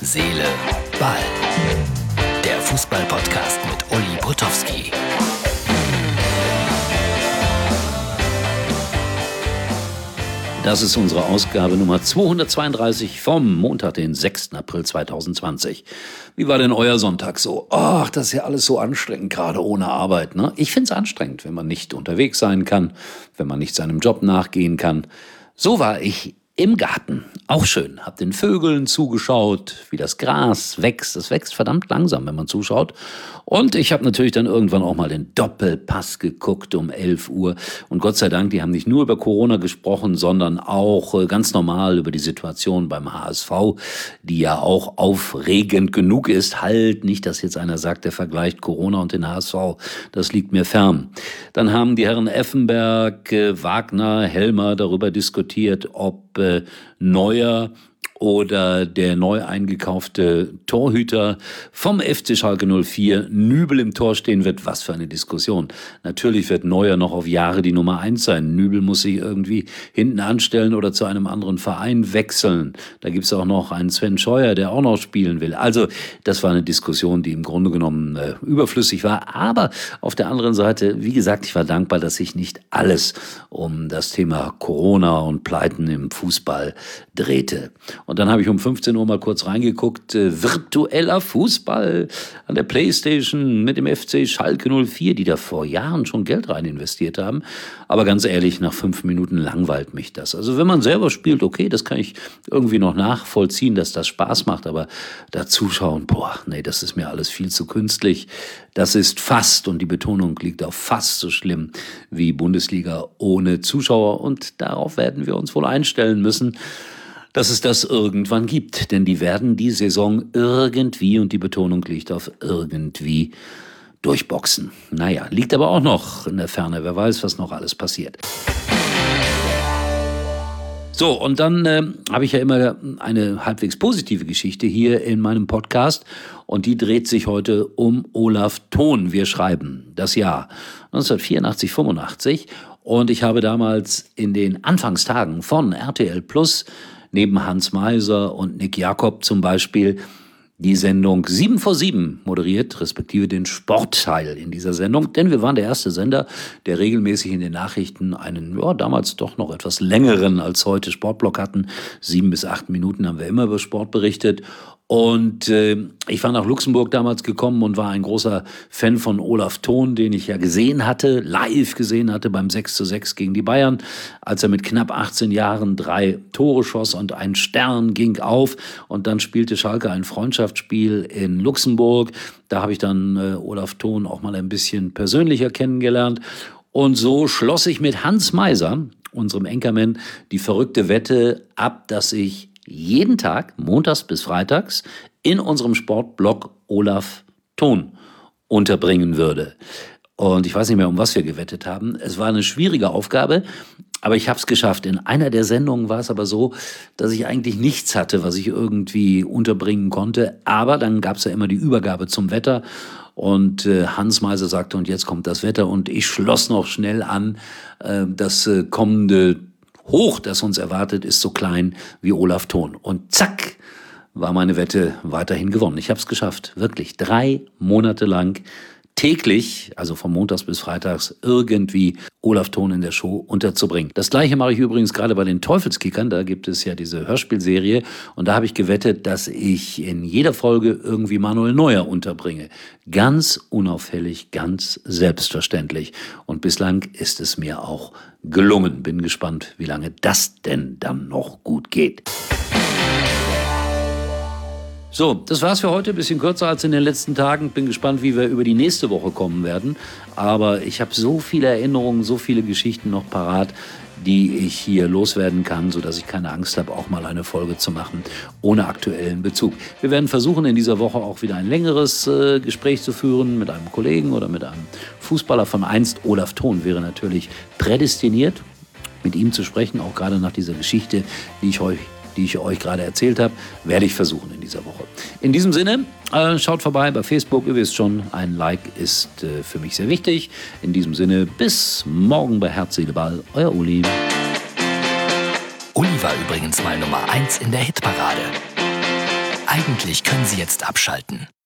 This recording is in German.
Seele, Ball. Der Fußball-Podcast mit Uli Potowski. Das ist unsere Ausgabe Nummer 232 vom Montag, den 6. April 2020. Wie war denn euer Sonntag so? Ach, das ist ja alles so anstrengend, gerade ohne Arbeit, ne? Ich find's anstrengend, wenn man nicht unterwegs sein kann, wenn man nicht seinem Job nachgehen kann. So war ich im Garten. Auch schön. Hab den Vögeln zugeschaut, wie das Gras wächst. Es wächst verdammt langsam, wenn man zuschaut. Und ich habe natürlich dann irgendwann auch mal den Doppelpass geguckt um 11 Uhr. Und Gott sei Dank, die haben nicht nur über Corona gesprochen, sondern auch ganz normal über die Situation beim HSV, die ja auch aufregend genug ist. Halt nicht, dass jetzt einer sagt, der vergleicht Corona und den HSV. Das liegt mir fern. Dann haben die Herren Effenberg, Wagner, Helmer darüber diskutiert, ob Neuer oder der neu eingekaufte Torhüter vom FC Schalke 04 Nübel im Tor stehen wird. Was für eine Diskussion. Natürlich wird Neuer noch auf Jahre die Nummer 1 sein. Nübel muss sich irgendwie hinten anstellen oder zu einem anderen Verein wechseln. Da gibt's auch noch einen Sven Scheuer, der auch noch spielen will. Also das war eine Diskussion, die im Grunde genommen überflüssig war. Aber auf der anderen Seite, wie gesagt, ich war dankbar, dass sich nicht alles um das Thema Corona und Pleiten im Fußball drehte. Und dann habe ich um 15 Uhr mal kurz reingeguckt, virtueller Fußball an der Playstation mit dem FC Schalke 04, die da vor Jahren schon Geld rein investiert haben. Aber ganz ehrlich, nach 5 Minuten langweilt mich das. Also wenn man selber spielt, okay, das kann ich irgendwie noch nachvollziehen, dass das Spaß macht. Aber da zuschauen, das ist mir alles viel zu künstlich. Das ist fast, und die Betonung liegt auf fast so schlimm wie Bundesliga ohne Zuschauer. Und darauf werden wir uns wohl einstellen müssen, dass es das irgendwann gibt. Denn die werden die Saison irgendwie, und die Betonung liegt auf irgendwie, durchboxen. Naja, liegt aber auch noch in der Ferne. Wer weiß, was noch alles passiert. So, und dann habe ich ja immer eine halbwegs positive Geschichte hier in meinem Podcast. Und die dreht sich heute um Olaf Thon. Wir schreiben das Jahr 1984, 85. Und ich habe damals in den Anfangstagen von RTL Plus neben Hans Meiser und Nick Jakob zum Beispiel die Sendung 7 vor 7 moderiert, respektive den Sportteil in dieser Sendung. Denn wir waren der erste Sender, der regelmäßig in den Nachrichten einen, damals doch noch etwas längeren als heute Sportblock hatten. 7 bis 8 Minuten haben wir immer über Sport berichtet. Und ich war nach Luxemburg damals gekommen und war ein großer Fan von Olaf Thon, den ich ja live gesehen hatte beim 6:6 gegen die Bayern, als er mit knapp 18 Jahren 3 Tore schoss und ein Stern ging auf. Und dann spielte Schalke ein Freundschaftsspiel in Luxemburg. Da habe ich dann Olaf Thon auch mal ein bisschen persönlicher kennengelernt. Und so schloss ich mit Hans Meiser, unserem Anchorman, die verrückte Wette ab, dass ich jeden Tag, montags bis freitags, in unserem Sportblog Olaf Thon unterbringen würde. Und ich weiß nicht mehr, um was wir gewettet haben. Es war eine schwierige Aufgabe, aber ich habe es geschafft. In einer der Sendungen war es aber so, dass ich eigentlich nichts hatte, was ich irgendwie unterbringen konnte. Aber dann gab es ja immer die Übergabe zum Wetter. Und Hans Meiser sagte, und jetzt kommt das Wetter. Und ich schloss noch schnell an, das kommende Hoch, das uns erwartet, ist so klein wie Olaf Thon. Und zack, war meine Wette weiterhin gewonnen. Ich habe es geschafft, wirklich 3 Monate lang täglich, also von montags bis freitags, irgendwie Olaf Thon in der Show unterzubringen. Das Gleiche mache ich übrigens gerade bei den Teufelskickern. Da gibt es ja diese Hörspielserie. Und da habe ich gewettet, dass ich in jeder Folge irgendwie Manuel Neuer unterbringe. Ganz unauffällig, ganz selbstverständlich. Und bislang ist es mir auch gelungen. Bin gespannt, wie lange das denn dann noch gut geht. So, das war's für heute. Bisschen kürzer als in den letzten Tagen. Bin gespannt, wie wir über die nächste Woche kommen werden. Aber ich habe so viele Erinnerungen, so viele Geschichten noch parat, die ich hier loswerden kann, sodass ich keine Angst habe, auch mal eine Folge zu machen ohne aktuellen Bezug. Wir werden versuchen, in dieser Woche auch wieder ein längeres Gespräch zu führen mit einem Kollegen oder mit einem Fußballer von einst. Olaf Thon wäre natürlich prädestiniert, mit ihm zu sprechen, auch gerade nach dieser Geschichte, die ich euch gerade erzählt habe, werde ich versuchen in dieser Woche. In diesem Sinne, schaut vorbei bei Facebook, ihr wisst schon, ein Like ist für mich sehr wichtig. In diesem Sinne, bis morgen bei Herz, Seele, Ball, euer Uli. Uli war übrigens mal Nummer 1 in der Hitparade. Eigentlich können Sie jetzt abschalten.